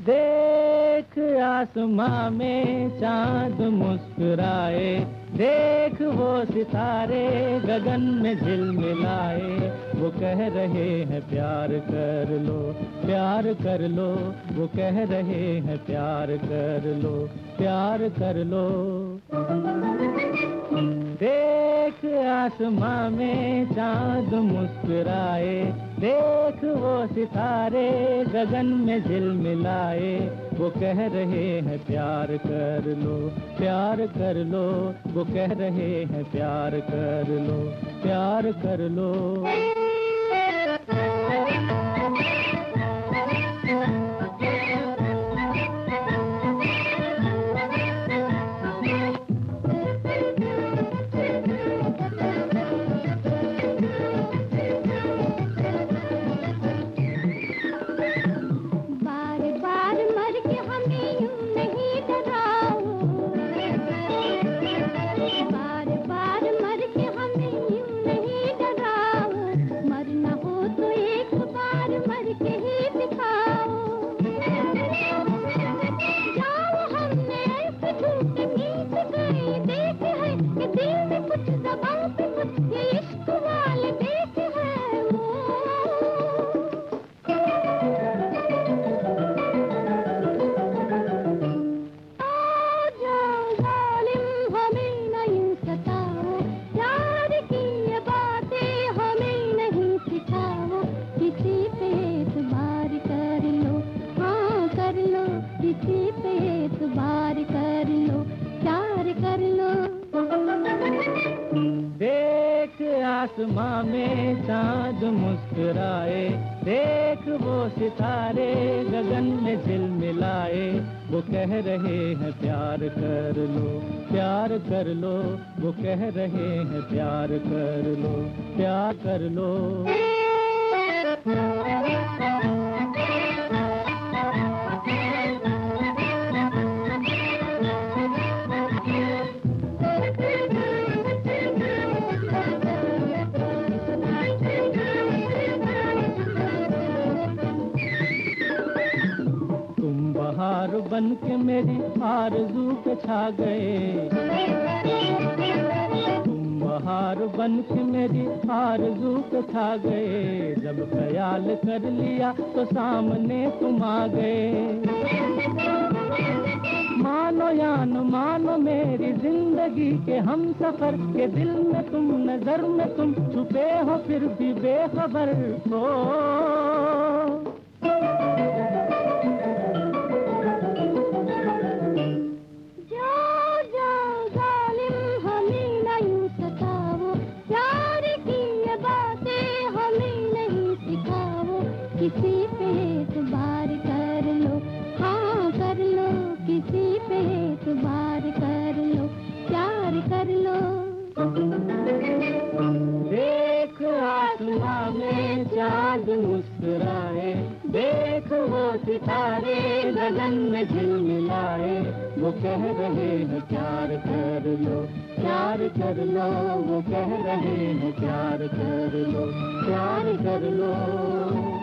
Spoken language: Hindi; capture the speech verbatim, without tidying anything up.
देख आसमां में चांद मुस्कुराए, देख वो सितारे गगन में झिलमिलाए। वो कह रहे हैं प्यार कर लो, प्यार कर लो। वो कह रहे हैं प्यार कर लो, प्यार कर लो। देख आसमां में चांद मुस्कुराए, देख वो सितारे गगन में झिलमिलाए। वो कह रहे हैं प्यार कर लो, प्यार कर लो। वो कह रहे हैं प्यार कर लो, प्यार कर लो। देख आसमां में चांद मुस्कुराए, देख वो सितारे गगन में झिलमिलाए। वो कह रहे हैं प्यार कर लो, प्यार कर लो। वो कह रहे हैं प्यार कर लो, प्यार कर लो। बहार बन के मेरी आरज़ू पे छा गए, तुम बहार बन के मेरी आरज़ू पे छा गए। जब ख्याल कर लिया तो सामने तुम आ गए। मानो या न मानो मेरी जिंदगी के हम सफर के दिल में तुम, नजर में तुम छुपे हो फिर भी बेखबर हो। किसी पे एतबार कर लो, हाँ कर लो। किसी पे एतबार कर लो, प्यार कर लो। देख आसमां में चांद मुस्कुराए, देख वो सितारे गगन में झिलमिलाए। वो कह रहे हैं प्यार कर लो, प्यार कर लो। वो कह रहे हैं प्यार कर लो, प्यार कर लो।